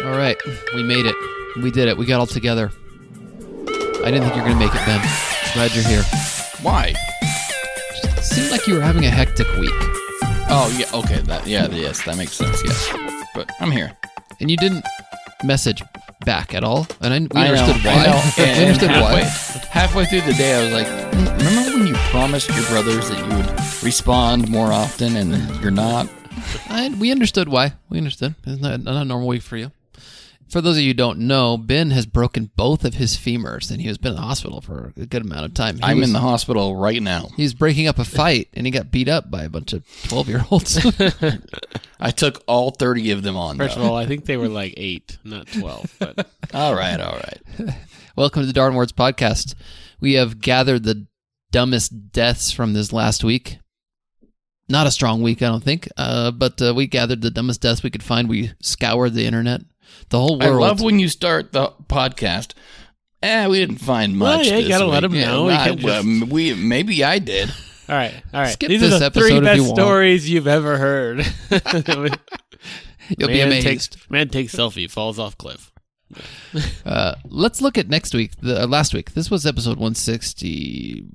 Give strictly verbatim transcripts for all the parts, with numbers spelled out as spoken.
All right, we made it. We did it. We got all together. I didn't think you were going to make it, Ben. Glad you're here. Why? It seemed like you were having a hectic week. Oh, yeah, okay. That, yeah, yes, that makes sense, yes. But I'm here. And you didn't message back at all. And I, we I understood know, why. I know. we And understood halfway, why. halfway through the day, I was like, "Mm, remember when you promised your brothers that you would respond more often and you're not? I, we understood why. We understood. It's not, not a normal week for you. For those of you who don't know, Ben has broken both of his femurs, and he has been in the hospital for a good amount of time. He I'm was, in the hospital right now. He's breaking up a fight, and he got beat up by a bunch of twelve-year-olds. I took all thirty of them on, First though. of all, I think they were like eight, not twelve. But All right, all right. Welcome to the Darn Words Podcast. We have gathered the dumbest deaths from this last week. Not a strong week, I don't think, uh, but uh, we gathered the dumbest deaths we could find. We scoured the internet, the whole I world. love when you start the podcast. Eh, we didn't find Well, much. yeah, you this gotta let week. them Yeah, know. You I- can't just- um, we maybe I did. all right, all right. Skip These this are the episode three if best you want. stories you've ever heard. You'll be man amazed. Takes, man takes selfie, falls off cliff. Uh, let's look at next week, the, uh, last week. This was episode one sixty,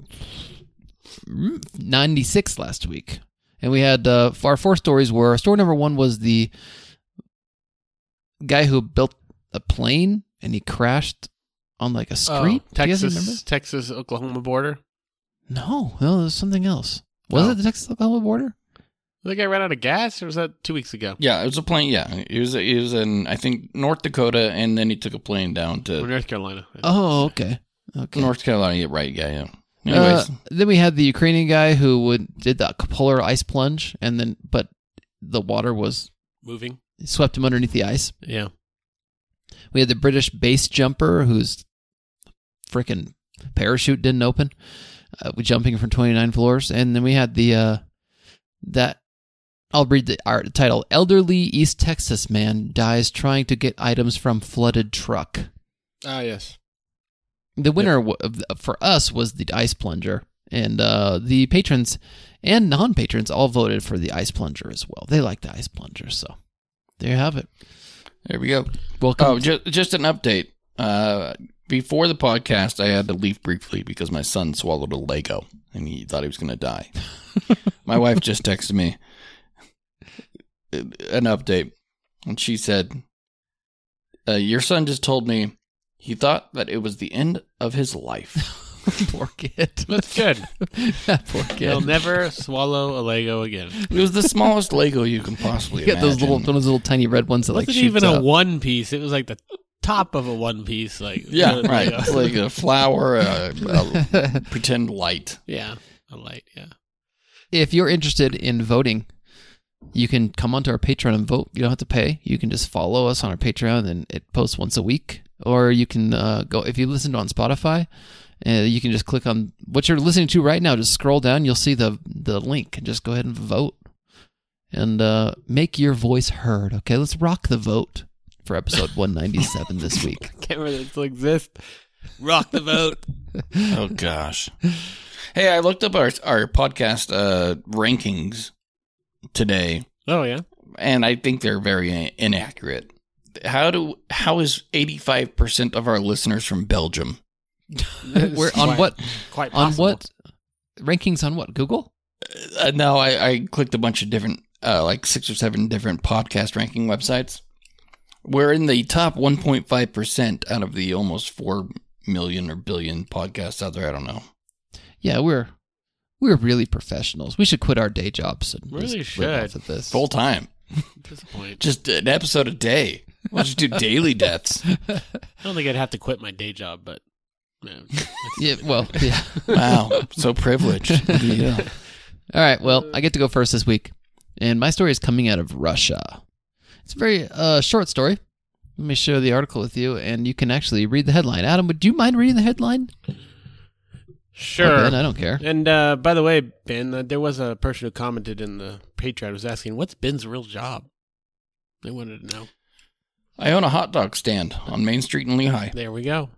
ninety-six last week. And we had, uh, our four stories were, story number one was the guy who built a plane and he crashed on like a street. Oh, Do you guys remember? Texas, Texas, Oklahoma border. No, no, it was something else. Was Oh. it the Texas-Oklahoma border? The guy ran out of gas, or was that two weeks ago? Yeah, it was a plane. Yeah, it was. It was in I think North Dakota, and then he took a plane down Or to North Carolina. Oh, okay. Okay. North Carolina. Yeah, right. Yeah, yeah. Uh, Anyways, then we had the Ukrainian guy who would did the polar ice plunge, and then but the water was Moving. swept him underneath the ice. Yeah. We had the British base jumper whose freaking parachute didn't open, uh, jumping from twenty-nine floors, and then we had the uh, that I'll read the art title: "Elderly East Texas man dies trying to get items from flooded truck." Ah, yes. The winner w of, for us was the ice plunger, and uh, the patrons and non-patrons all voted for the ice plunger as well. They like the ice plunger, so there you have it. there we go. Welcome. Oh, just just an update. Uh, before the podcast, I had to leave briefly because my son swallowed a Lego and he thought he was going to die. My wife just texted me an update, and she said, uh, "Your son just told me he thought that it was the end of his life." Poor kid. That's good. That poor He'll kid. never swallow a Lego again. It was the smallest Lego you can possibly You get those imagine. little, those little tiny red ones that It like wasn't shoots even a out. one piece. It was like the top of a one piece. Like Yeah, uh, right. Lego. It's like a flower, a, a pretend light. Yeah, a light. Yeah. If you're interested in voting, you can come onto our Patreon and vote. You don't have to pay. You can just follow us on our Patreon, and it posts once a week. Or you can uh, go, if you listen on Spotify, uh, you can just click on what you're listening to right now. Just scroll down. You'll see the, the link, and just go ahead and vote. And uh, make your voice heard. Okay, let's rock the vote for episode one ninety-seven this week. I can't remember that it still exists. Rock the vote. Oh, gosh. Hey, I looked up our, our podcast uh, rankings today, Oh, yeah. and I think they're very inaccurate. How do how is eighty-five percent of our listeners from Belgium? We're on Quite- what? Quite On possible. what? Rankings on what? Google? Uh, no, I, I clicked a bunch of different, uh, like six or seven different podcast ranking websites. We're in the top one point five percent out of the almost four million or billion podcasts out there. I don't know. Yeah, we're we're really professionals. We should quit our day jobs and Really just live should. off of this. Full time. At this point. Just an episode a day. We'll just do daily deaths. I don't think I'd have to quit my day job, but man, Yeah, well, yeah. Wow. So privileged. Yeah. All right, well, I get to go first this week. And my story is coming out of Russia. It's a very uh, short story. Let me share the article with you, and you can actually read the headline. Adam, would you mind reading the headline? sure. Oh, Ben, I don't care. And uh, by the way, Ben, uh, there was a person who commented in the Patreon was asking, "What's Ben's real job?" They wanted to know. I own a hot dog stand on Main Street in Lehigh. There we go.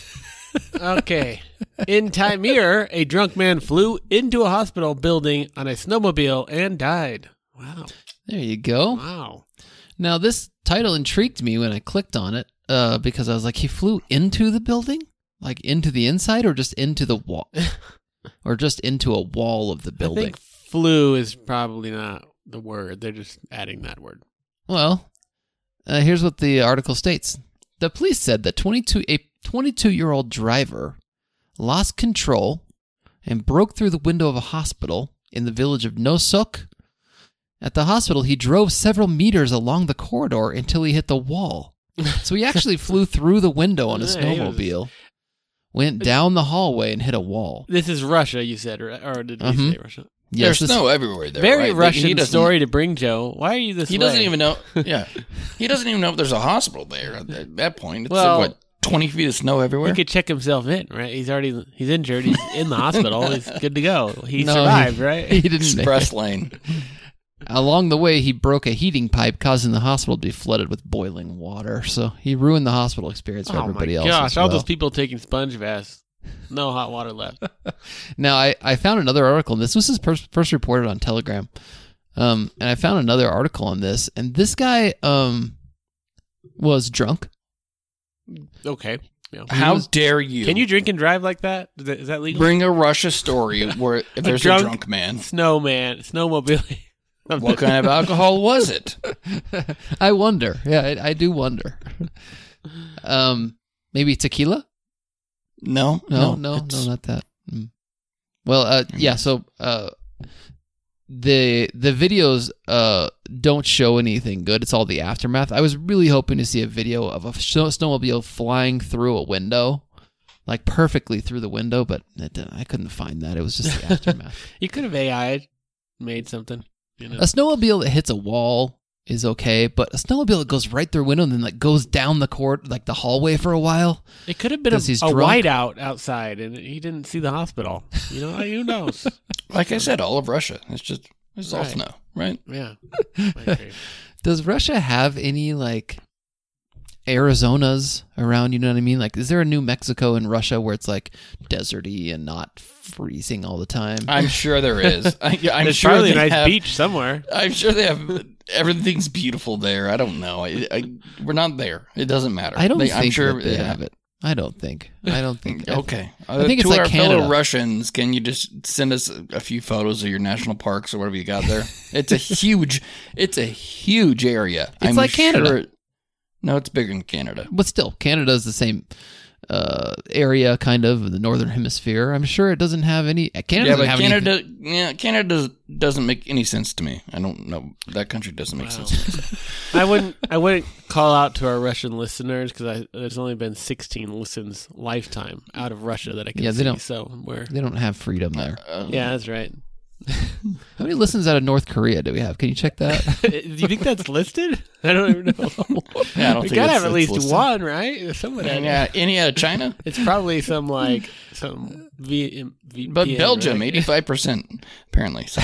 Okay. In Timir, a drunk man flew into a hospital building on a snowmobile and died. Wow. There you go. Wow. Now, this title intrigued me when I clicked on it uh, because I was like, he flew into the building? Like into the inside or just into the wall? Or just into a wall of the I building? think flew is probably not the word. They're just adding that word. Well, uh, here's what the article states. The police said that twenty-two, a twenty-two-year-old driver lost control and broke through the window of a hospital in the village of Nosok. At the hospital, he drove several meters along the corridor until he hit the wall. So he actually flew through the window on a Yeah, he was- snowmobile, went down the hallway, and hit a wall. This is Russia, you said, right? Or did you Mhm. say Russia? Yes, There's this- snow everywhere there. Very right? Russian He doesn't- story to bring, Joe. Why are you this He way? doesn't even know. Yeah, he doesn't even know if there's a hospital there at that- that point. It's Well, like, what, twenty feet of snow everywhere? He could check himself in, right? He's already he's injured. He's in the hospital. He's good to go. He No, survived, he- right? He didn't make it. Express lane. Along the way, he broke a heating pipe, causing the hospital to be flooded with boiling water. So he ruined the hospital experience for Oh everybody my else. gosh! as All well. those people taking sponge baths, no hot water left. Now, I, I found another article, and this was first, first reported on Telegram. Um, and I found another article on this, and this guy um was drunk. Okay. Yeah. How was- dare you? Can you drink and drive like that? Is that, is that legal? bring a Russia story where if there's a drunk- drunk man? Snowman, snowmobile. What kind of alcohol was it? I wonder. Yeah, I, I do wonder. um, maybe tequila? No, No, no, no, no, it's- not that. Mm. Well, uh, yeah. So, uh, the the videos uh don't show anything good. It's all the aftermath. I was really hoping to see a video of a snow- snowmobile flying through a window, like perfectly through the window, but it, didn't- I couldn't find that. It was just the aftermath. You could have A I'd made something. You know? A snowmobile that hits a wall is okay, but a snowmobile that goes right through a window and then like goes down the court, like the hallway for a while. It could have been a, Because he's a drunk. whiteout outside, and he didn't see the hospital. You know, who knows? Like I said, all of Russia. It's just it's all Right. snow, right? Yeah. I agree. Does Russia have any like Arizonas around? You know what I mean? Like, is there a New Mexico in Russia where it's like deserty and not freezing all the time? I'm sure there is. I, I'm There's sure probably they a nice have, beach somewhere. I'm sure they have. Everything's beautiful there. I don't know. I, I we're not there. It doesn't matter. I don't They- think I'm sure that they yeah. have it. I don't think. I don't think. Okay. I think Uh, it's to like our Canada. fellow Russians, can you just send us a few photos of your national parks or whatever you got there? It's a huge, it's a huge area. It's like Canada. No, it's bigger than Canada. But still, Canada's the same uh, area, kind of, in the northern hemisphere. I'm sure it doesn't have any. Canada yeah, doesn't but have Canada, anything. yeah, Canada does, doesn't make any sense to me. I don't know. That country doesn't make Wow. sense to me. I wouldn't. I wouldn't call out to our Russian listeners because there's only been sixteen listens lifetime out of Russia that I can Yeah, they see. don't- So we're They don't have freedom there. Uh, yeah, that's right. How many listens out of North Korea do we have? Can you check that? Do you think that's listed? I don't even know. Yeah, I don't we think gotta it's- have at it's least listed. one, right? Someone had And, yeah, any out of China? It's probably some like some v, v, But V P N, Belgium, right? eighty-five percent, apparently. So,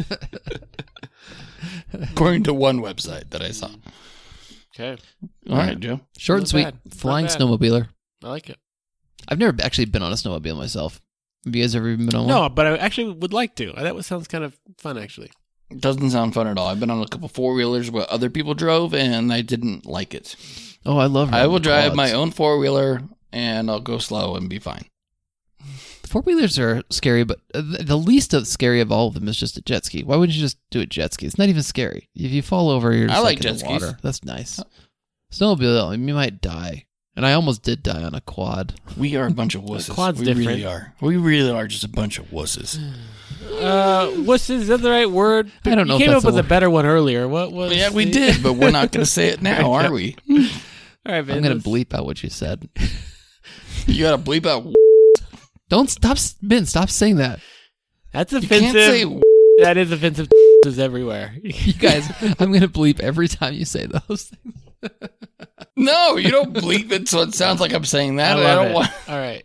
according to one website that I saw. Okay, All right, Joe. Short and Not sweet. bad. Not Flying bad. snowmobiler. I like it. I've never actually been on a snowmobile myself. Have you guys ever been on one? No, but I actually would like to. That was, sounds kind of fun, actually. It doesn't sound fun at all. I've been on a couple four wheelers where other people drove, and I didn't like it. Oh, I love. I will riding drive quads. my own four wheeler, and I'll go slow and be fine. Four wheelers are scary, but uh, th- the least of scary of all of them is just a jet ski. Why wouldn't you just do a jet ski? It's not even scary. If you fall over, you're just I like, like in jet the water. skis. That's nice. Snowmobile, you might die, and I almost did die on a quad. We are a bunch of wusses. quad's we different. really are. We really are just a bunch of wusses. Uh, what's is that the right word? I don't know You if came that's up a with a word. better one earlier. What was? Yeah, we the- did, but we're not going to say it now, are we? All right, Ben, I'm gonna let's- bleep out what you said. You got to bleep out. Don't stop, Ben. Stop saying that. That's You offensive. can't say. That is offensive. Is everywhere. You guys, I'm gonna bleep every time you say those things. No, you don't bleep it, so it sounds like I'm saying that. I and I love don't it. want. All right.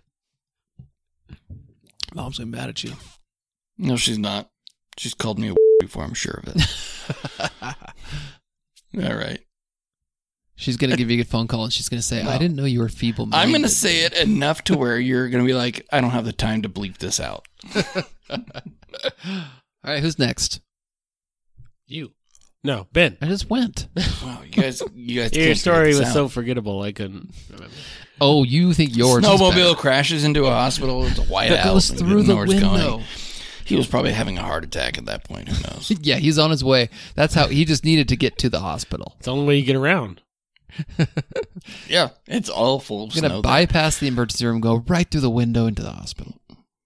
Mom's gonna be mad at you. No, she's not. She's called me a before. I'm sure of it. All right. She's gonna give you a phone call and she's gonna say, No. "I didn't know you were feeble." I'm going to say it enough to where you're going to be like, I don't have the time to bleep this out. All right, who's next? You. No, Ben. I just went. Wow, you guys, you guys. Your can't story figure was this so out. forgettable. I couldn't remember. Oh, you think yours is Snowmobile better. crashes into a hospital. It's a white That out. goes and through didn't the know where it's window. going. He was probably having a heart attack at that point. Who knows? Yeah, he's on his way. That's how he just needed to get to the hospital. It's the only way you get around. Yeah, it's all full of He's gonna snow. bypass the emergency room, go right through the window into the hospital.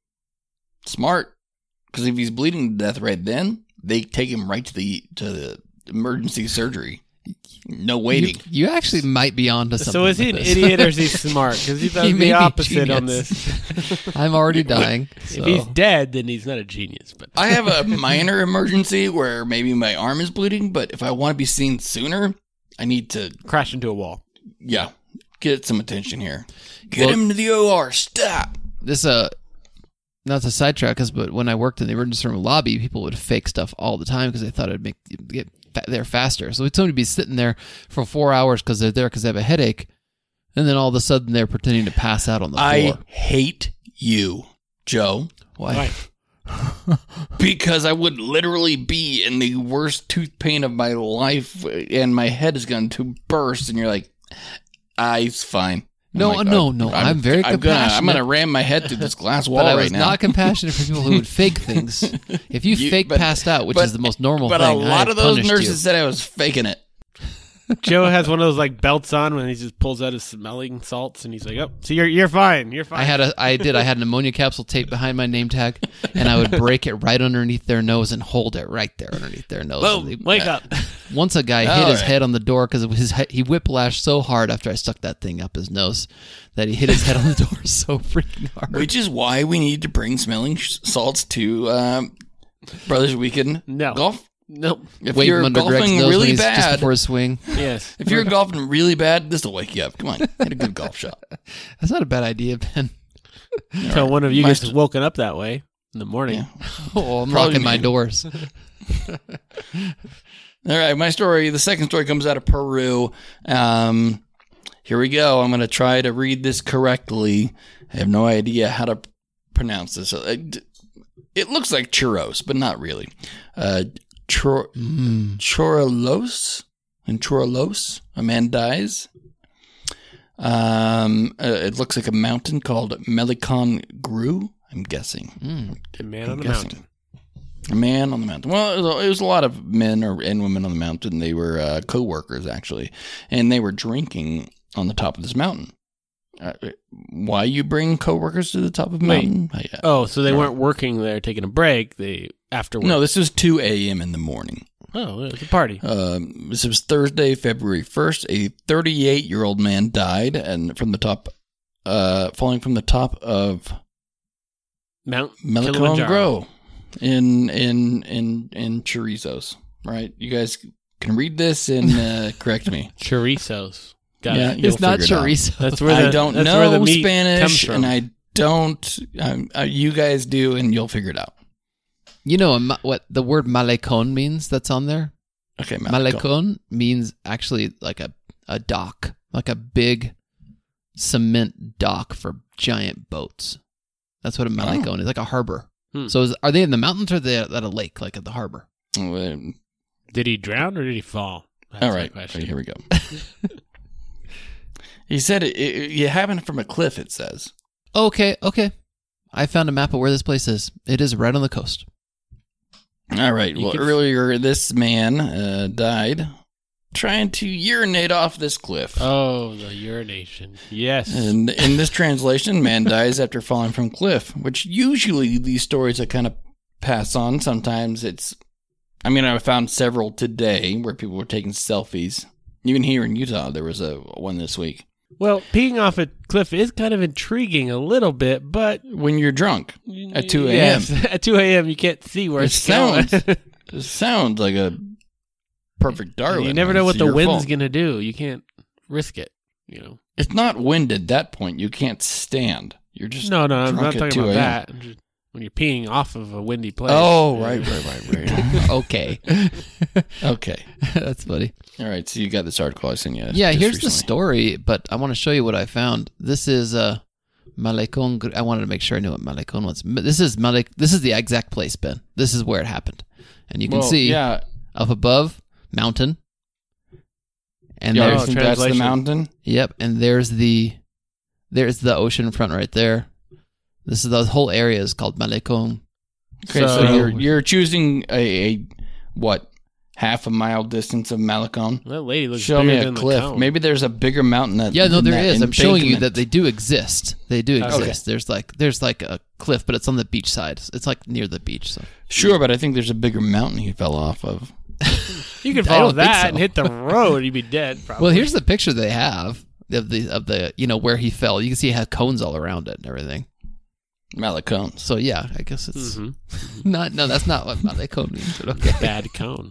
Smart, because if he's bleeding to death right then, they take him right to the to the emergency surgery. No waiting. You, you actually might be onto something. So is he with an this. idiot or is he smart? Because he thought He may be the opposite on genius. this. I'm already dying. So. If he's dead, then he's not a genius. But I have a minor emergency where maybe my arm is bleeding, but if I want to be seen sooner, I need to, crash into a wall. yeah, get some attention here. Get Well- him to the O R. Stop. This uh not to sidetrack us, but when I worked in the emergency room lobby, people would fake stuff all the time because they thought it'd make get fa- there faster. So somebody would be sitting there for four hours because they're there because they have a headache, and then all of a sudden they're pretending to pass out on the I floor. hate you, Joe, Why? Right. because I would literally be in the worst tooth pain of my life, and my head is going to burst, and you're like, "Ah, it's fine." I'm No, like, no, "Uh, no, I'm very I'm gonna, I'm compassionate." gonna ram my head through this glass wall But I right was now. not compassionate for people who would fake things. If you, You- fake but- passed out, which but- is the most normal but thing, a lot I of those punished nurses you. said I was faking it. Joe has one of those like belts on when he just pulls out his smelling salts and he's like, "Oh, so you're you're fine, you're fine." I had a, I did. I had an ammonia capsule taped behind my name tag, and I would break it right underneath their nose and hold it right there underneath their nose. Boom, They- wake up. Once a guy All hit his right. head on the door because his he he whiplashed so hard after I stuck that thing up his nose that he hit his head on the door so freaking hard. Which is why we need to bring smelling sh- salts to um, Brothers Weekend No. golf. Nope. If Wait him you're under Greg's golfing nose when really he's just bad, before his swing. Yes. if you're golfing really bad, this will wake you up. Come on, hit a good golf shot. That's not a bad idea, Ben. Until one of you My gets st- woken up that way in the morning. Yeah. Oh, I'm Probably locking my me. doors. All right, my story. The second story comes out of Peru. Um, here we go. I'm going to try to read this correctly. I have no idea how to pronounce this. It, it looks like churros, but not really. Uh, chor- Mm. Chorrelos? In Chorrelos, a man dies. Um, uh, it looks like a mountain called Melicon Gru, I'm guessing. Mm. The man I'm on the guessing. mountain. A man on the mountain. Well, it was, it was a lot of men or and women on the mountain. They were uh, co-workers, actually, and they were drinking on the top of this mountain. Uh, why you bring co-workers to the top of a Wait. mountain? I, uh, Oh, so they Sure. weren't working there taking a break. They after work. no, this was two a.m. in the morning. Oh, it was a party. Um, this was Thursday, February first. A thirty-eight-year-old man died, and from the top, uh, falling from the top of Mount Melicon Kilimanjaro. Grow in in in in chorizos. Right? You guys can read this and uh, correct me. Chorizos. Got Yeah, it. you'll It's not figure it out. chorizo. That's where the, I don't that's where the know meat comes Spanish, from. and I don't. Um, uh, you guys do, and you'll figure it out. You know a ma- what the word malecon means that's on there? Okay, Malecon. Malecon means actually like a, a dock, like a big cement dock for giant boats. That's what a malecon is, like a harbor. Hmm. So is, are they in the mountains or are they at a lake, like at the harbor? Um, Did he drown or did he fall? That's All my right, question. here we go. He said it, it, it happened from a cliff, it says. Okay, okay. I found a map of where this place is. It is right on the coast. All right. You Well, could- earlier this man uh, died trying to urinate off this cliff. Oh, the urination. Yes. And in this translation, man dies after falling from cliff, which usually these stories I kind of pass on. Sometimes it's, I mean, I found several today where people were taking selfies. Even here in Utah, there was a one this week. Well, peeing off a cliff is kind of intriguing a little bit, but When you're drunk at two a.m. Yes, at two a.m. you can't see where It it's sounds- going. It sounds like a perfect Darwin. You never know what It's the your wind's fault. going to do. You can't risk it, you know. It's not wind at that point. You can't stand. You're just No, no, I'm drunk not at talking 2 about a.m. that. I'm just- when you're peeing off of a windy place. Oh, right, right, right, right. Okay. Okay. That's funny. All right. So you got this article I sent you. Yeah, just here's the recently. story, but I want to show you what I found. This is uh, Malecon. Gr- I wanted to make sure I knew what Malecon was. M- This is Malec. This is the exact place, Ben. This is where it happened, and you can Well, see Yeah. up above mountain. And Yeah, I there's think that's the translation. mountain. yep, and there's the there's the ocean front right there. This is the whole area is called Malecon. Okay, so, So- you're you're choosing a, a what half a mile distance of Malecon. That lady looks Show bigger me a than cliff. the cone. Maybe there's a bigger mountain that. Yeah, no, than there that is. I'm showing you embankment. that they do exist. They do Okay. exist. There's like there's like a cliff, but it's on the beach side. It's like near the beach. So Sure, but I think there's a bigger mountain he fell off of. You could I follow don't think that so. and hit the road, you'd be dead. Probably. well, here's the picture they have of the of the you know where he fell. You can see it had cones all around it and everything. Malicones. So yeah, I guess it's Mhm. not. No, that's not what Malecon means. But okay. Bad cone.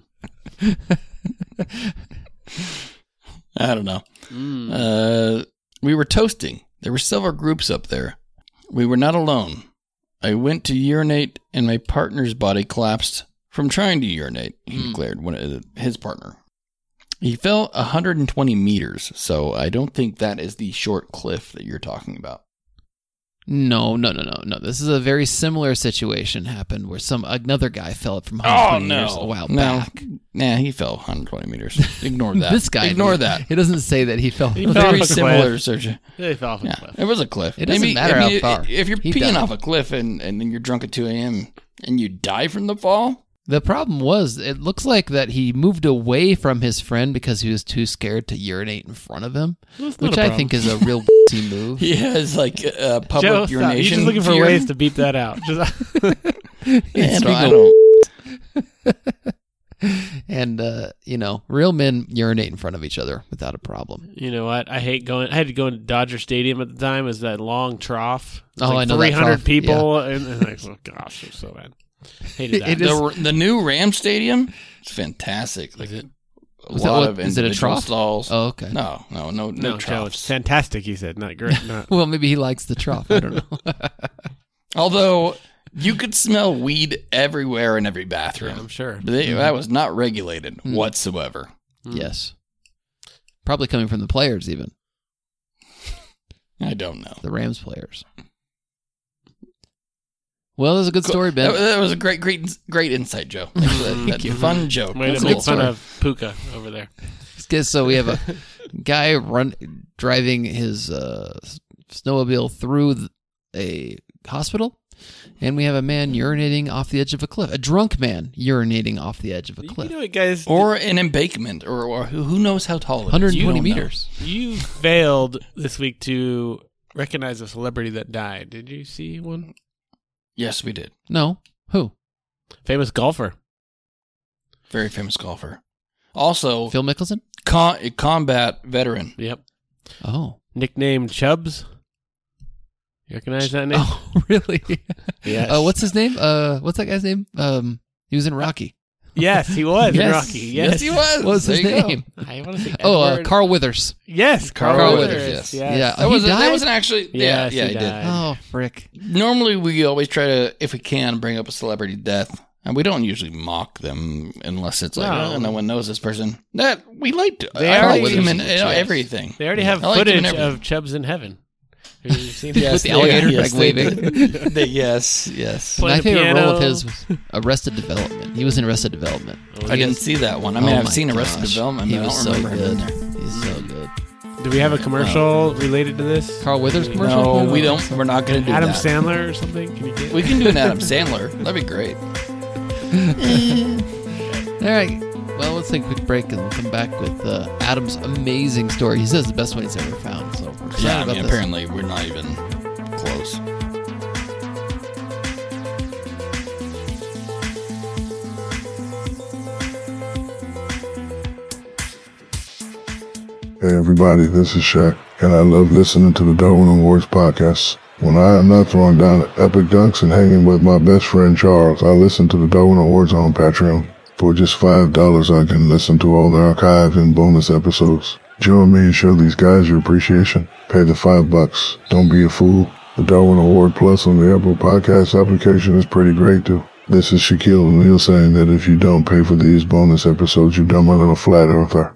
I don't know. Mm. Uh, we were toasting. There were several groups up there. We were not alone. I went to urinate, and my partner's body collapsed from trying to urinate, he Mm. declared, when it, his partner. He fell one hundred twenty meters, so I don't think that is the short cliff that you're talking about. No, no, no, no, no. This is a very similar situation happened where some another guy fell from one hundred Oh, twenty no. meters a while No. back. Nah, he fell one hundred twenty meters. Ignore that. This guy, Ignore did. that. It doesn't say that he fell. He It was fell very off a similar, cliff. Sergio. They fell off a Yeah, cliff. it was a cliff. It doesn't Maybe- matter I how mean, far. If you're He peeing died. off a cliff and, and then you're drunk at two a.m. and you die from the fall, The problem was, it looks like that he moved away from his friend because he was too scared to urinate in front of him, That's not which a I problem. think is a real move. he has like a public Joe, stop. urination. You're just looking for fear. ways to beep that out. Just, Yeah, It's no, I legal. don't. And, uh, you know, real men urinate in front of each other without a problem. you know what? I hate going. I had to go into Dodger Stadium at the time. It was that long trough. It was Oh, like I know that three hundred trough, people, and, and like, oh gosh, it was so bad. Hated that. It is- The, the new Ram Stadium is fantastic. Like Is it? a Was that lot what- of is it a individual trough? stalls. Oh, okay. No, no, no, no, no, Joe, it's troughs. fantastic. He said, not great. Not. Well, maybe he likes the trough. I don't know. Although you could smell weed everywhere in every I'm bathroom. sure. They, That was not regulated Mm. whatsoever. Yes. Probably coming from the players, even. I don't know. The Rams players. Well, it was a good story, Ben. That, that was a great, great, great insight, Joe. Thanks for that, that you. fun joke. Way to That's make cool. fun of Puka over there. So we have a guy run driving his uh, snowmobile through th- a hospital, and we have a man urinating off the edge of a cliff. A drunk man urinating off the edge of a You cliff. know what, guys? Or an embankment, or, or who who knows how tall it is. one hundred You twenty don't know. meters. You failed this week to recognize a celebrity that died. Did you see one? Yes, we did. No. Who? Famous golfer. Very famous golfer. Also, Phil Mickelson? con- a combat veteran. Yep. Oh. Nicknamed Chubbs. You recognize that name? Oh, really? Yes. Uh, what's his name? Uh, what's that guy's name? Um, he was in Rocky. Yes, he was in Yes. Rocky. Yes. he was. What was his There you go. name? I want to say Oh, uh, Edward- Carl Withers. Yes, Carl, Carl Withers. Withers, yes. yes. Yeah. That he was that died? wasn't actually. Yeah, Yes, yeah, he he did. died. Oh, frick. Normally, we always try to, if we can, bring up a celebrity death, and we don't usually mock them unless it's like, No. oh, no one knows this person. That we like to. They I already- like him in Yes. uh, everything. They already have I liked him in footage everything. of Chubbs in heaven. Have you seen Yes, With the they- alligator, yes, like, they waving. did. They- yes, yes. Playing My the favorite piano. role of his was Arrested Development. He was in Arrested Development. Oh, I he didn't is- see that one. I mean, Oh I've my seen Arrested gosh. Development. He But I was don't so remember him good. in there. He's so good. Do we have a commercial related to this? Carl Withers commercial? No, No, we don't. We're not going to do Adam that. Sandler or something? Can you get We can do an Adam Sandler. That'd be great. All right. Well, let's take a quick break and we'll come back with uh, Adam's amazing story. He says the best one he's ever found. So we're excited Yeah, I about mean, this. apparently we're not even close. Hey everybody, this is Shaq, and I love listening to the Darwin Awards podcast. When I am not throwing down epic dunks and hanging with my best friend Charles, I listen to the Darwin Awards on Patreon. For just five dollars, I can listen to all the archive and bonus episodes. Join me and show these guys your appreciation. Pay the five bucks. Don't be a fool. The Darwin Award Plus on the Apple Podcast application is pretty great too. This is Shaquille O'Neal saying that if you don't pay for these bonus episodes, you've done my little flat earther.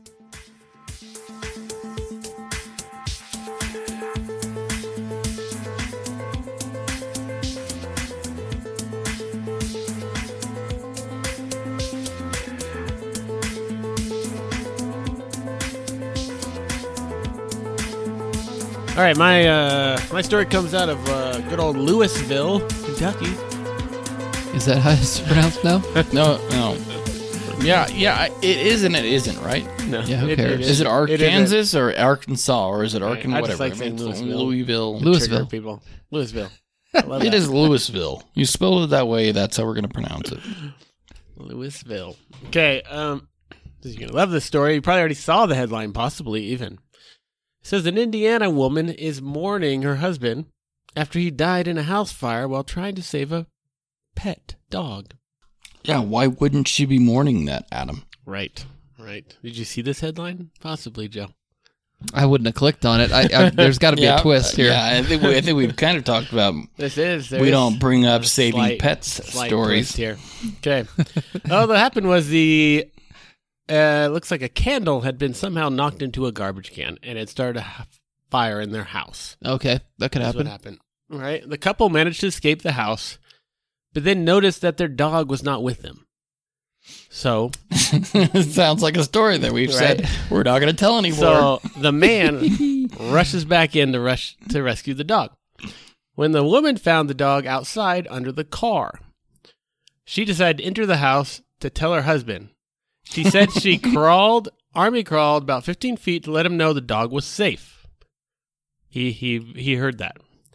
All right, my uh, my story comes out of uh, good old Louisville, Kentucky. Is that how it's pronounced now? No, no. Yeah, yeah, it is and it isn't, right? No, Yeah, who cares? Is it isn't. Arkansas or Arkansas or is it Right, Arkansas? I just Whatever. like I saying mean, it's Louisville. Louisville. Louisville. Trigger people. Louisville. I love It that. is Louisville. You spelled it that way. That's how we're going to pronounce it. Louisville. Okay, um, you're going to love this story. You probably already saw the headline, possibly even. It says an Indiana woman is mourning her husband after he died in a house fire while trying to save a pet dog. Yeah, why wouldn't she be mourning that, Adam? Right, right. Did you see this headline? Possibly, Joe. I wouldn't have clicked on it. I, I, there's got to be yeah, a twist here. Yeah, I think, we, I think we've kind of talked about This is. there we is don't bring up a saving slight- pets slight stories. twist here. Okay. All that happened was the uh, looks like a candle had been somehow knocked into a garbage can, and it started a h- fire in their house. Okay, that could That's happen. what happened. All right. The couple managed to escape the house, but then noticed that their dog was not with them. So, It sounds like a story that we've said Right. we're not going to tell anymore. so the man rushes back in to rush to rescue the dog. When the woman found the dog outside under the car, she decided to enter the house to tell her husband. She said she crawled, army crawled about fifteen feet to let him know the dog was safe. He he he heard that.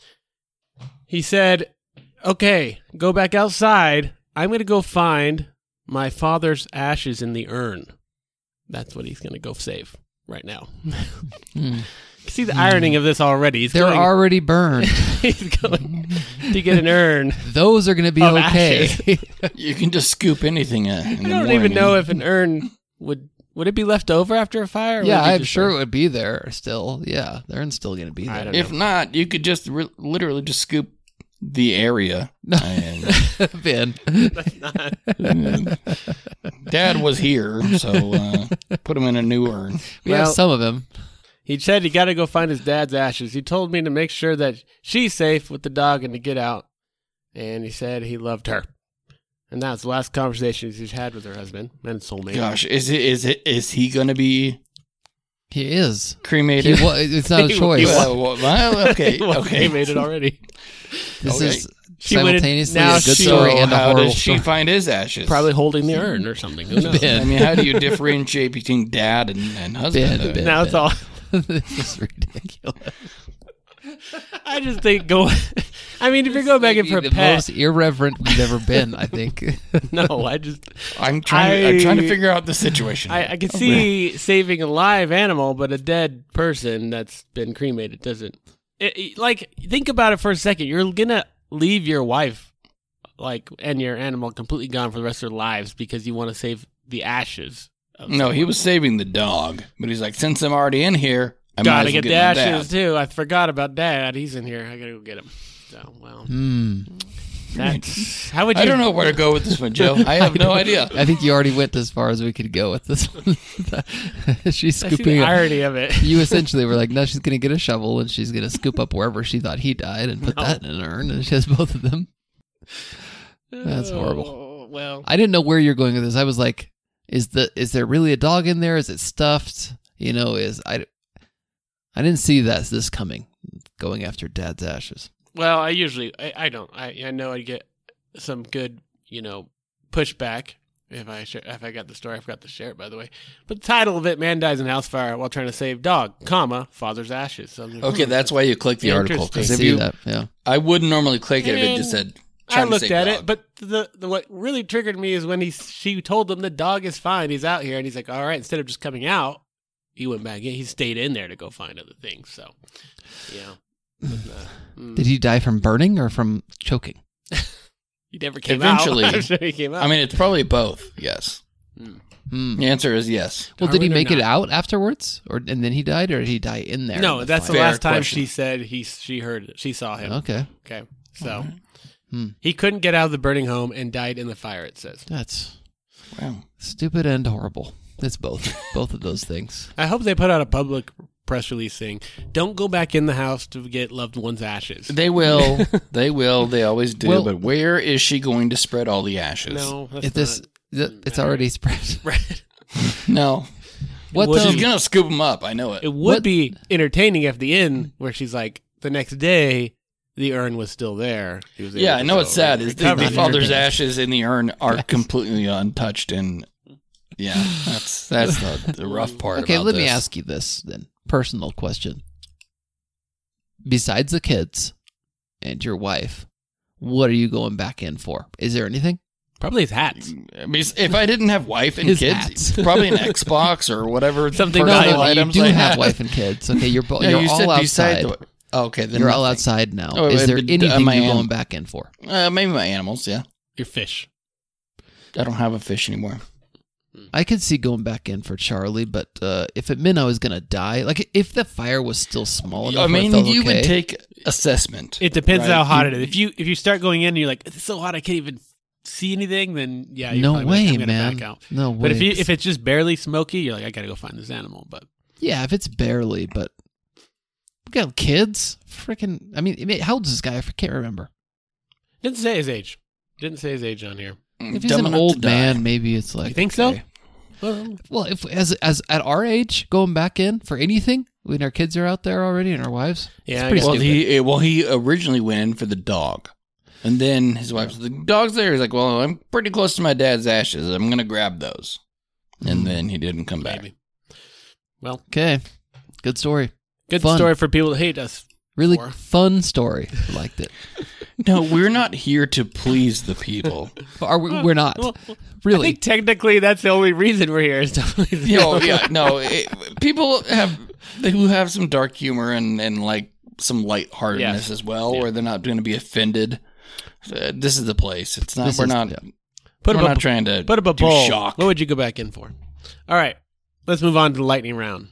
He said, "Okay, go back outside. I'm going to go find my father's ashes in the urn." That's what he's going to go save right now. Hmm. See the irony of this already. He's They're going, already burned. he's going to get an urn. Those are going to be Of okay. ashes. You can just scoop anything uh, in I the don't morning. even know if an urn would would it be left over after a fire? or would yeah, it be I'm just sure it there? would be there still. Yeah, they're still going to be I there. don't If not, you could just re- literally just scoop the area. And Ben. That's not- Dad was here, so uh, put him in a new urn. We have Well- some of them. He said he got to go find his dad's ashes. He told me to make sure that she's safe with the dog and to get out. And he said he loved her. And that's the last conversation he's had with her husband and soulmate. Gosh, is it is it is he going to be He is. He cremated? wa- it's not a He- he choice. wa- Well, well, okay, He was okay. cremated already. This Okay. is She would've- simultaneously now a good she- story So and a how horrible does she story. find his ashes? Probably holding the urn or something. Who knows? Ben. I mean, how do you differentiate between dad and, and husband? Ben, Uh, Ben. Now it's all. This is ridiculous. I just think go. I mean, if you're going back in for a the pet, most irreverent we've ever been, I think. no, I just I'm trying. To, I'm trying to I- figure out the situation. I, I can see saving a live animal, but a dead person that's been cremated doesn't. It, it- like, think about it for a second. You're gonna leave your wife, like, and your animal completely gone for the rest of their lives because you want to save the ashes. Of no, he was saving the dog, but he's like, since I'm already in here, I might Gotta as well get get the my ashes dad. too. I forgot about Dad. He's in here. I gotta go get him. So, well, Hmm. that's how would you? I don't know where to go with this one, Joe. I have no idea. I think you already went as far as we could go with this one. She's I see scooping the up. irony of it. You essentially were like, no, she's going to get a shovel and she's going to scoop up wherever she thought he died and put No. that in an urn. And she has both of them. That's horrible. Oh, well, I didn't know where you're going with this. I was like, is the is there really a dog in there? Is it stuffed? You know, is I, I didn't see that this coming, going after Dad's ashes. well, I usually I, I don't. I I know I get some good, you know, pushback if I share, if I got the story. I forgot to share it, by the way. But the title of it: "Man dies in house fire while trying to save dog, comma father's ashes." So I'm like, Okay, hmm, that's why you click the article. Interesting. Because I if see you, that, yeah. I wouldn't normally click it if it And just said. I trying to looked save at dog. it, but the, the what really triggered me is when he she told him the dog is fine, he's out here, and he's like, all right. Instead of just coming out, he went back in. He stayed in there to go find other things. So, yeah. But, uh, mm. Did he die from burning or from choking? He never came Eventually. out. I'm sure he came out. I mean, it's probably both. Yes. Hmm. The answer is yes. Well, did he Darwin or make it not? out afterwards, or and then he died, or did he die in there? no, in that's the fire? Fair last time question. she said he she heard it. She saw him. Okay, Okay, so Hmm. he couldn't get out of the burning home and died in the fire. It says. that's Wow. stupid and horrible. It's both, both of those things. I hope they put out a public press release saying, "Don't go back in the house to get loved one's ashes." They will. They will. They always do. Well- but where is she going to spread all the ashes? No, that's If this, not th- it's already spread. spread. No. What would um, She's gonna scoop him up. I know it. It would What- be entertaining at the end where she's like, the next day, the urn was still there. He was able Yeah, to I know what's go sad is the, recover the it. father's ashes in the urn are completely untouched, and yeah, that's that's the, the rough part. Okay, about let me this. ask you this then. Personal question. Besides the kids and your wife, what are you going back in for? Is there anything? Probably his hats. I mean, if I didn't have wife and His kids, hats. probably an Xbox or whatever. Something No, personal no, no, you items do I have had. wife and kids. Okay, you're, bo- Yeah, you're you all said outside. beside the. Oh, okay, then You're all nothing. outside now. Oh, Is there uh, anything uh, my you're an- going back in for? Uh, maybe my animals. Yeah, Your fish. I don't have a fish anymore. I could see going back in for Charlie, but uh, if it meant I was going to die, like if the fire was still small enough, I mean, where I felt you okay, would take assessment. It depends right? how hot You- it is. If you if you start going in and you're like, it's so hot I can't even see anything, then yeah, you're no probably way, like, I'm gonna man. back out. No way. But if you if it's just barely smoky, you're like, I gotta go find this animal. But yeah, if it's barely, but we got kids. Freaking, I mean, I mean, how old is this guy? I can't remember. didn't say his age. Didn't say his age on here. If he's Dumb an enough to old die. man, maybe it's like You think so? okay. Well, Well, if as as at our age, going back in for anything when our kids are out there already and our wives, yeah, it's I pretty guess- Well, stupid. he well he originally went in for the dog, and then his wife's like, the dog's there. He's like, well, I'm pretty close to my dad's ashes. I'm gonna grab those, and then he didn't come back. maybe. Well, okay, good story, good Fun. story for people that hate us. really Or- fun story. I liked it. No, we're not here to please the people. Are we, we're not Well, I really. think technically that's the only reason we're here is to please You know, yeah, no, it, people have who have some dark humor and and like some lightheartedness Yes. as well, Yeah. where they're not going to be offended. Uh, this is the place. It's not. This we're is- not. yeah. Put we're up not a, trying to put up a do bowl. shock. What would you go back in for? All right, let's move on to the lightning round.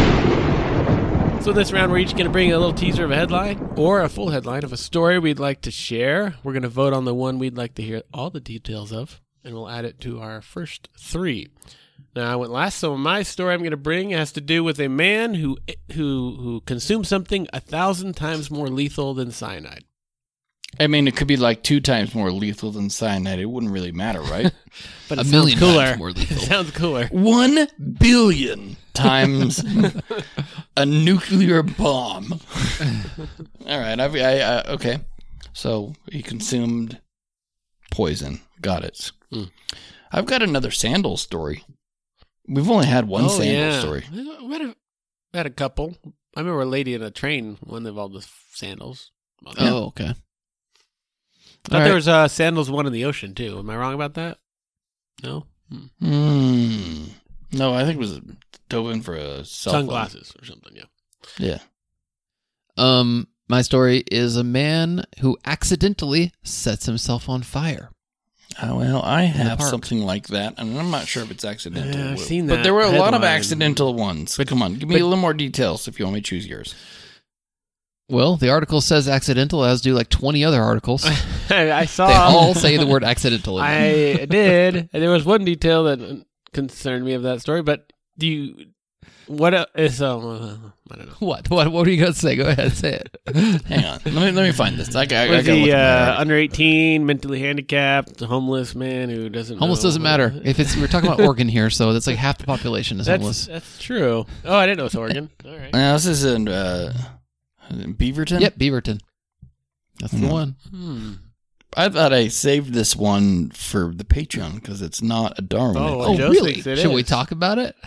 So this round, we're each going to bring a little teaser of a headline or a full headline of a story we'd like to share. We're going to vote on the one we'd like to hear all the details of, and we'll add it to our first three. Now, I went last, so my story I'm going to bring has to do with a man who who who consumed something a thousand times more lethal than cyanide. I mean, it could be like two times more lethal than cyanide. It wouldn't really matter, right? But A it sounds million cooler. times more lethal. It sounds cooler. One billion times a nuclear bomb. All right. I've, I, I okay. So he consumed poison. Got it. Hmm. I've got another sandal story. We've only had one Oh, sandal yeah. story. We had, a, we had a couple. I remember a lady in a train, one that involved the sandals. I thought Oh, okay. there All right. was uh, sandals one in the ocean, too. Am I wrong about that? No? Hmm. Hmm. No, I think it was dove in for a cell phone. Sunglasses or something, yeah. Yeah. Um, my story is a man who accidentally sets himself on fire. Oh, well, I the have park. something like that, and I'm not sure if it's accidental. Yeah, I've seen But that there were a lot of headline. accidental ones. But come on, give me but- a little more details if you want me to choose yours. Well, the article says accidental, as do like twenty other articles. I saw. They all say the word accidental in them. I did. And there was one detail that concerned me of that story, but do you. What else is. Uh, I don't know. What? What? What are you going to say? Go ahead, say it. Hang on, let me let me find this. I, got- I, Was I gotta look he at my uh, article. under eighteen, mentally handicapped, a homeless man who doesn't Homeless know- doesn't matter. If it's we're talking about Oregon here, so that's like half the population is That's, homeless. that's true. Oh, I didn't know it was Oregon. All right. Now, this is in uh, Beaverton. Yep, Beaverton. That's the Hmm. one. Hmm. I thought I saved this one for the Patreon because it's not a Darwin. Oh, Oh, Joe really? thinks it Should we is. talk about it?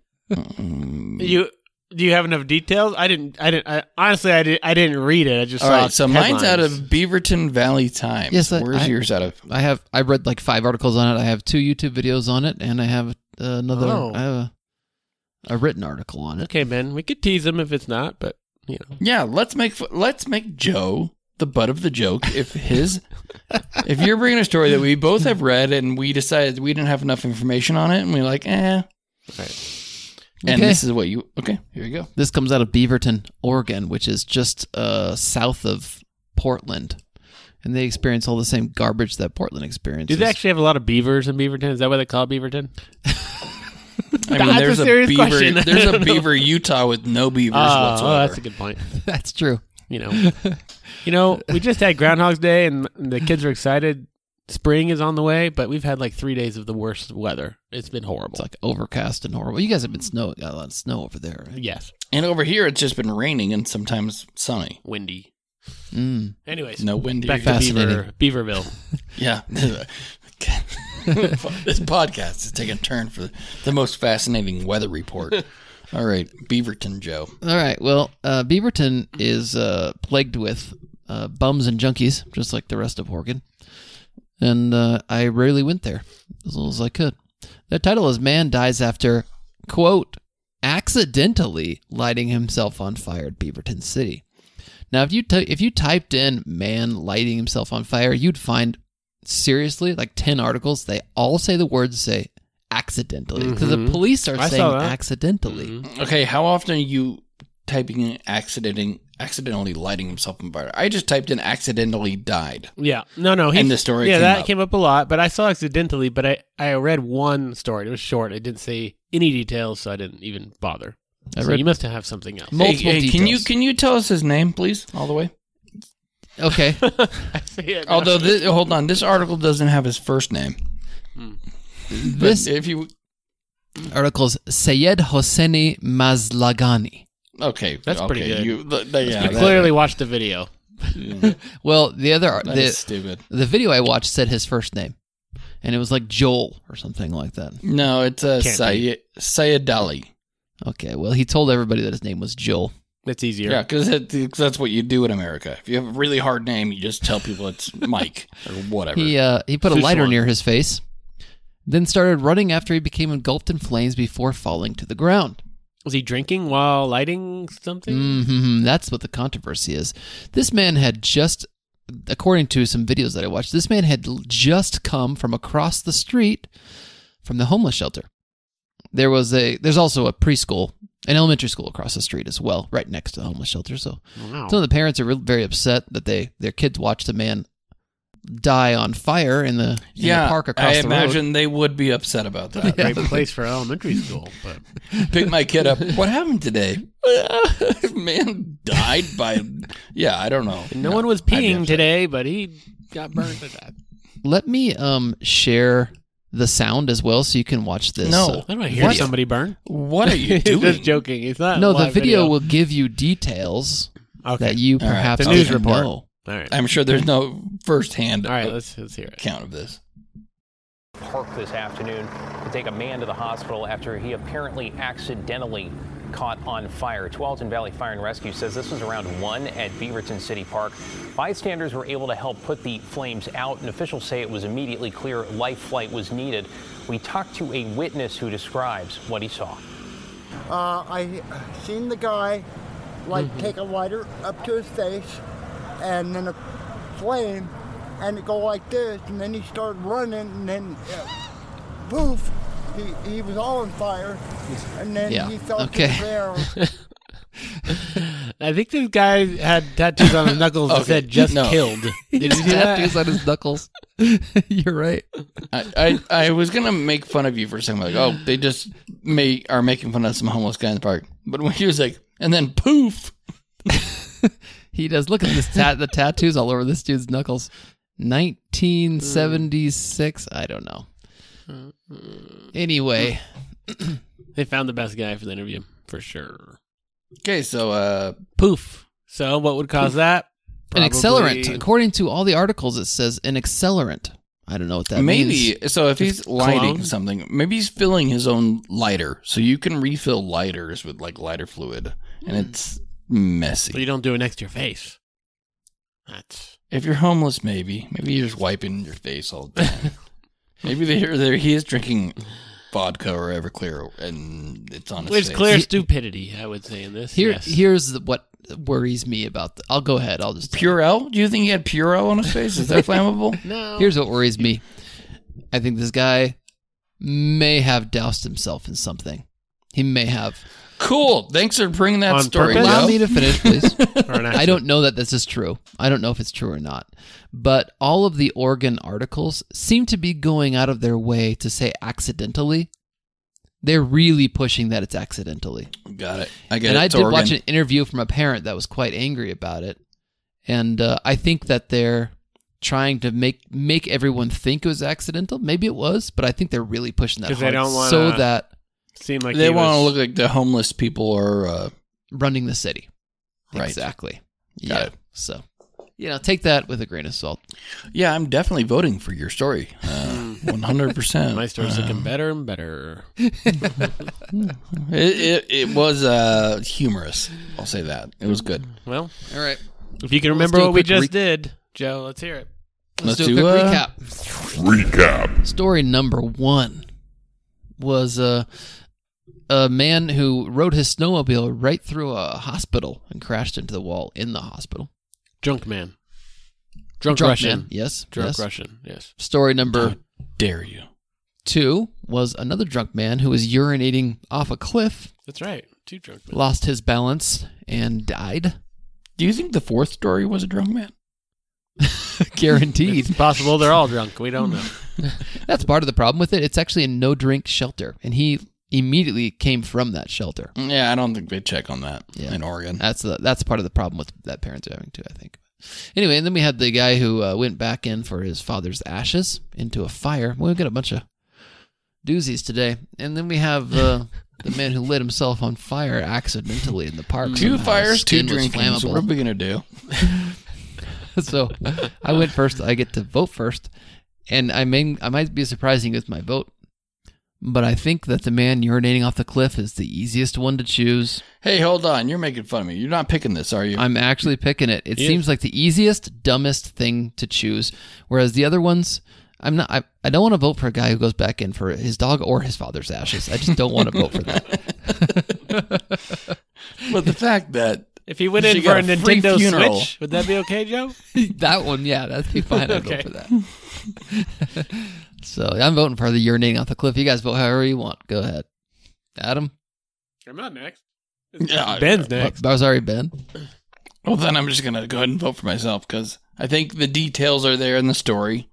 Mm. You do you have enough details? I didn't. I didn't. I, honestly, I didn't. I didn't read it. I just All saw. right, so mine's out of headlines. Beaverton Valley Times. Yes, I- Where's I- yours out of? I have. I read like five articles on it. I have two YouTube videos on it, and I have uh, another. Oh. I have a, a written article on it. Okay, Ben. We could tease him if it's not, but you know. Yeah, let's make let's make Joe the butt of the joke. If his, if you're bringing a story that we both have read and we decided we didn't have enough information on it, and we're like, eh, Right. and Okay. this is what you. Okay, here you go. This comes out of Beaverton, Oregon, which is just uh, south of Portland, and they experience all the same garbage that Portland experiences. Do they actually have a lot of beavers in Beaverton? Is that why they call it Beaverton? I mean, That's a there's a, serious beaver. question. I There's a don't know. beaver Utah with no beavers Oh, whatsoever. oh, that's a good point. That's true. You know, you know, we just had Groundhog's Day, and the kids are excited. spring is on the way, but we've had like three days of the worst weather. It's been horrible. It's like overcast and horrible. You guys have been snow, got a lot of snow over there. Right? Yes. And over here, it's just been raining and sometimes sunny. Windy. Mm. Anyways, No windy. back to Fascinating. Beaver, Beaverville. Yeah. This podcast is taking a turn for the most fascinating weather report. All right, Beaverton Joe. All right. Well, uh, Beaverton is uh, plagued with uh, bums and junkies, just like the rest of Oregon. And uh, I rarely went there, as little as I could. The title is Man Dies After, quote, accidentally lighting himself on fire at Beaverton City. Now, if you t- if you typed in man lighting himself on fire, you'd find, seriously, like ten articles. They all say the words say accidentally, because Mhm. the police are I saying saw that. accidentally. Mhm. Okay, how often are you typing in accidenting, accidentally lighting himself on fire? I just typed in accidentally died. Yeah. No, no. He, And the story Yeah, came that up. came up a lot, but I saw accidentally, but I, I read one story. It was short. It didn't say any details, so I didn't even bother. I So read you must have something else. multiple Hey, hey, can you details. can you tell us his name, please, all the way? Okay. I see it now. Although, this, hold on, this article doesn't have his first name. This But if you article is Sayed Hosseini Mazlagani. okay, That's okay, pretty good. You, th- th- yeah, You that- clearly watched the video. Well, the other that the, is stupid. the video I watched said his first name, and it was like Joel or something like that. No, it's uh, Can't Sayed, Sayed Ali. Okay, well, he told everybody that his name was Joel. It's easier. Yeah, because that's what you do in America. If you have a really hard name, you just tell people it's Mike or whatever. He uh, he put a Who's lighter one? near his face, then started running after he became engulfed in flames before falling to the ground. Was he drinking while lighting something? hmm That's what the controversy is. This man had just, according to some videos that I watched, this man had l- just come from across the street from the homeless shelter. There was a, there's also a preschool, an elementary school across the street as well, right next to the homeless shelter. So Wow. some of the parents are real, very upset that they their kids watched a man die on fire in the, in yeah, the park across I the road. imagine they would be upset about that. Great place for elementary school, but Pick my kid up. What happened today? Man died by. Yeah, I don't know. no one was I'd be peeing upset. today, but he got burned to death. Let me um share the sound as well so you can watch this. No. uh, I don't want to hear What? somebody burn. What are you He's doing? just joking. It's not. no, the live video, will give you details Okay. that you All right. perhaps The news didn't report. know. All right. I'm sure there's no first-hand All right. Let's let's hear it. account of this. Park this afternoon to take a man to the hospital after he apparently accidentally caught on fire. Tualatin Valley Fire and Rescue says this was around one at Beaverton City Park. Bystanders were able to help put the flames out, and officials say it was immediately clear life flight was needed. We talked to a witness who describes what he saw. Uh, I seen the guy like take a lighter up to his face and then a flame and it go like this, and then he started running, and then uh, poof, he, he was all on fire, and then Yeah, he fell okay. to the ground. I think this guy had tattoos on his knuckles that Okay. said "just No. killed." Did you see that? Tattoos on his knuckles. You're right. I, I, I was gonna make fun of you for a second, like, oh, they just may are making fun of some homeless guy in the park. But when he was like, and then poof, He does. Look at this tat the tattoos all over this dude's knuckles. nineteen seventy-six. I don't know. Anyway, They found the best guy for the interview for sure. okay, so uh, Poof. So what would cause that? an accelerant. Probably- According to all the articles, it says an accelerant. I don't know what that maybe means. so if he's lighting cologne? something, maybe he's filling his own lighter, so you can refill lighters with like lighter fluid, and it's But messy. you don't do it next to your face. That's If you're homeless, maybe maybe you're just wiping your face all the time. maybe they're, they're, he is drinking vodka or Everclear, and it's on his it's face. clear He- stupidity, I would say in this. Here, yes. here's the, what worries me about. The, I'll go ahead. I'll just Purell? Do you think he had Purell on his face? Is that flammable? No. Here's what worries me. I think this guy may have doused himself in something. He may have. Cool. Thanks for bringing that On story, purpose? Allow Joe. me to finish, please. Or an I accident. don't know that this is true. I don't know if it's true or not. But all of the Oregon articles seem to be going out of their way to say accidentally. They're really pushing that it's accidentally. Got it. I get And it. I It's did Oregon. watch an interview from a parent that was quite angry about it. And uh, I think that they're trying to make make everyone think it was accidental. Maybe it was, but I think they're really pushing that 'Cause hard they don't wanna- so that Seem like They he want to was- look like the homeless people are. Uh, running the city. Right. Exactly. Got yeah. it. So, you know, take that with a grain of salt. yeah, I'm definitely voting for your story. Uh, one hundred percent. My story's looking better and better. It, it, it was uh, humorous. I'll say that. It was good. Well, All right. if you can remember do a what we quick just re- did, Joe, let's hear it. Let's, Let's do a do, quick uh, recap. Recap. Story number one was uh, a man who rode his snowmobile right through a hospital and crashed into the wall in the hospital. Drunk man. Drunk, Drunk Russian. man, yes. Drunk yes. Russian, yes. Story number Dare you? two was another drunk man who was urinating off a cliff, That's right. Two drunk men. lost his balance, and died. Do you think the fourth story was a drunk man? Guaranteed. It's possible they're all drunk. We don't know. That's part of the problem with it. It's actually a no-drink shelter, and he immediately came from that shelter. Yeah, I don't think they check on that Yeah. in Oregon. That's the that's part of the problem with that parents are having too, I think. Anyway, and then we had the guy who uh, went back in for his father's ashes into a fire. Well, we've got a bunch of doozies today. And then we have uh, the man who lit himself on fire accidentally in the park. Two somehow. fires, His two skin was drinking. So what are flammable. we gonna do? So I went first. I get to vote first, and I may I might be surprising with my vote, but I think that the man urinating off the cliff is the easiest one to choose. Hey, hold on. You're making fun of me. You're not picking this, are you? I'm actually picking it. It Yeah. seems like the easiest, dumbest thing to choose, whereas the other ones, I'm not. I, I don't want to vote for a guy who goes back in for his dog or his father's ashes. I just don't want to vote for that. But the fact that If he went She in for got a a free Nintendo funeral. Switch, would that be okay, Joe? That one, yeah, that'd be fine. I'd Okay. vote for that. So I'm voting for the urinating off the cliff. You guys vote however you want. Go ahead, Adam. I'm not next. Yeah, Ben's next. Oh, sorry, Ben. well, then I'm just gonna go ahead and vote for myself because I think the details are there in the story.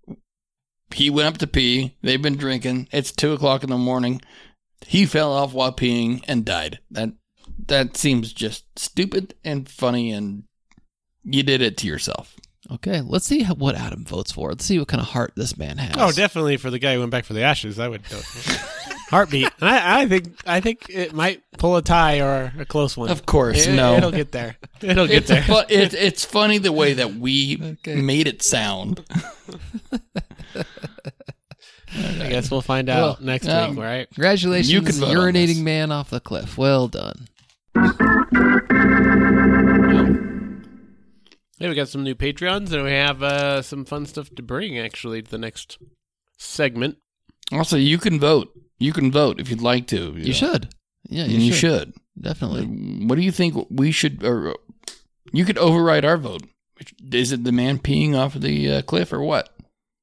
He went up to pee. They've been drinking. It's two o'clock in the morning. He fell off while peeing and died. That that seems just stupid and funny, and you did it to yourself. Okay, let's see how, what Adam votes for. Let's see what kind of heart this man has. Oh, definitely for the guy who went back for the ashes. I would vote. Heartbeat. And I, I think I think it might pull a tie or a close one. Of course, It- no. It'll get there. It'll get It's, there. fu- it, it's funny the way that we Okay. made it sound. I guess we'll find out Well, next um, week, right? Congratulations, You can vote on urinating this. man off the cliff. Well done. Hey, we got some new Patreons, and we have uh, some fun stuff to bring, actually, to the next segment. Also, you can vote. You can vote if you'd like to. You should. Yeah, You, you, should. should. Definitely. What do you think we should? Or you could override our vote. Is it the man peeing off the uh, cliff or what?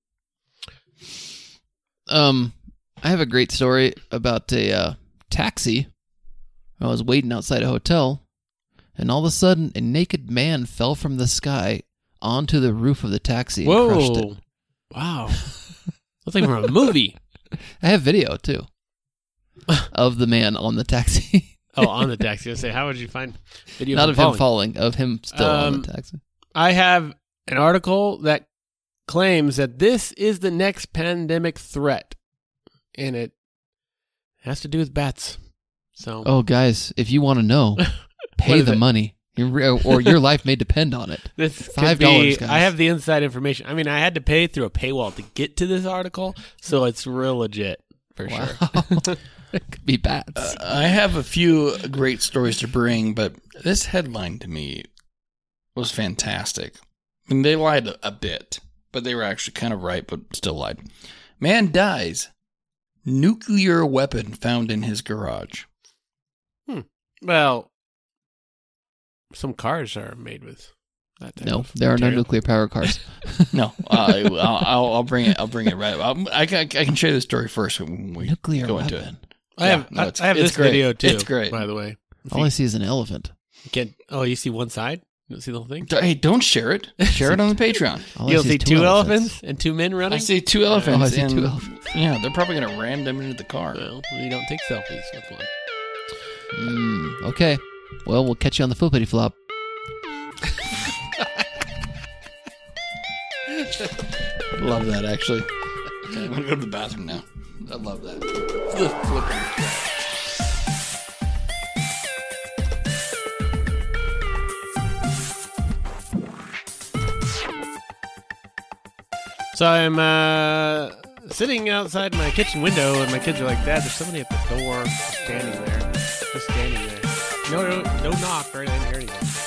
Um, I have a great story about a uh, taxi. I was waiting outside a hotel, and all of a sudden, a naked man fell from the sky onto the roof of the taxi and crushed it. Whoa. Wow. Looks like from a movie. I have video, too, of the man on the taxi. Oh, on the taxi. I say, how would you find video Not of of him him falling? falling, of him still on Um, the taxi. I have an article that claims that this is the next pandemic threat, and it has to do with bats. So, Oh, guys, if you want to know, pay is the it? money, Your re- or your life may depend on it. this five could be- dollars, guys. I have the inside information. I mean, I had to pay through a paywall to get to this article, so it's real legit for sure. It could be bats. Uh, I have a few great stories to bring, but this headline to me was fantastic. I mean, they lied a, a bit, but they were actually kind of right, but still lied. Man dies. Nuclear weapon found in his garage. Well, some cars are made with that type No, of there are no material. nuclear power cars. No, uh, I'll, I'll, I'll bring it. I'll bring it right. I'll, I, can- I can share the story first when we Nuclear go into it. weapon. I have, Yeah, no, it's- I have it's this great. video too. It's great. by the way. If All you I see is an elephant. can't, oh, you see one side? You don't see the whole thing? Hey, don't share it. Share it on the Patreon. All I You'll see see is two elephants and two men I running? see two elephants. Oh, I see and, two elephants. Yeah, they're probably going to ram them into the car. Well, you don't take selfies with one. Mm, okay. Well, we'll catch you on the flippity flop. Love that, actually. Okay, I'm going to go to the bathroom now. I love that. Flip, flip. So I'm uh, sitting outside my kitchen window, and my kids are like, "Dad, there's somebody at the door, just standing there, just standing there. No, no, no knock, or I didn't hear anything."